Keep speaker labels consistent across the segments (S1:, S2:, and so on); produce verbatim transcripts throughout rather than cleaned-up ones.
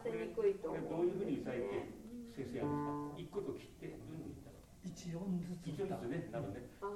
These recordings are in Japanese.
S1: せにくいと思
S2: どういうふうに咲いて先生やるんですか。一個と切ってどういうふうに言ったの。
S3: 一音ずつ。
S2: 一音ずつね。なるほどね。
S1: あ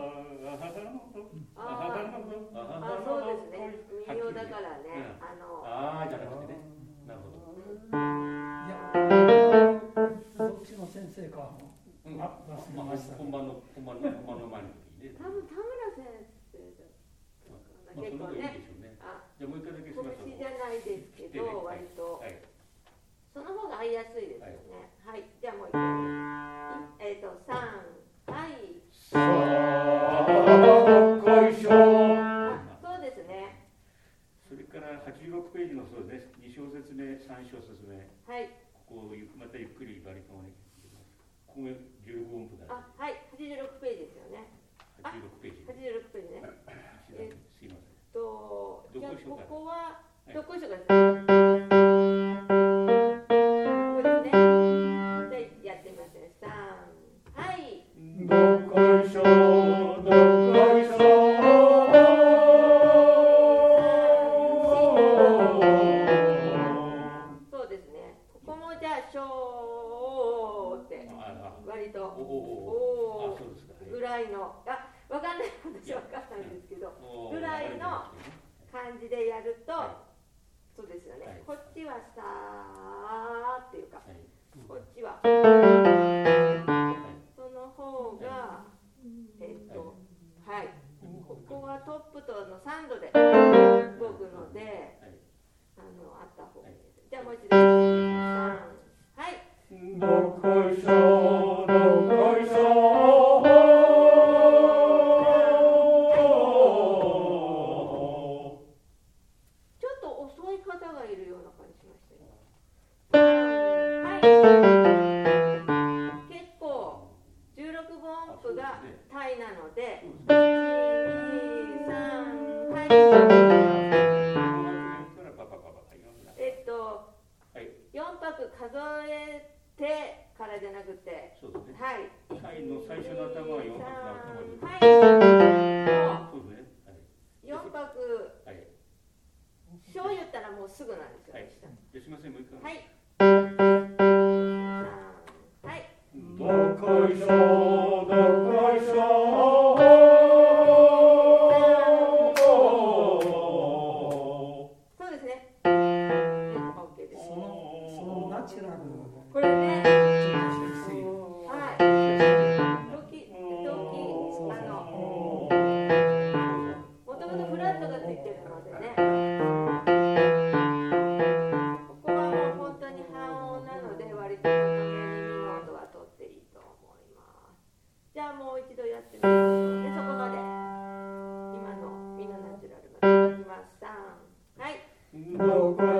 S1: あ、そうですね。民謡だからね。あの。
S2: ああ、じゃなくてね。なるほど。
S3: いや、どっちの先生か。
S2: うん、あ、まあ、本番の本番の本番の前の時にね。
S1: 多分田村先生だ。結構ね。あ、
S2: じゃあもう一回だけしましょう。
S1: 拳じゃないですけど、割と。その方が合いやすいですよね。はい、じゃあもう一回。えっと、三、はい。
S2: さあ、ご一緒。
S1: あ、そうですね。
S2: それからはちじゅうろくページのそうですね。に小節目、さん小節目。
S1: はい。
S2: ここまたゆっくりバリトンをね。ここじゅうろく音符だ。
S1: あ、はい、はちじゅうろくページですよね。
S2: はちじゅうろくページ。
S1: はちじゅうろくページね。
S2: すいません。
S1: と、じゃあここはどこしょうか。
S2: どこ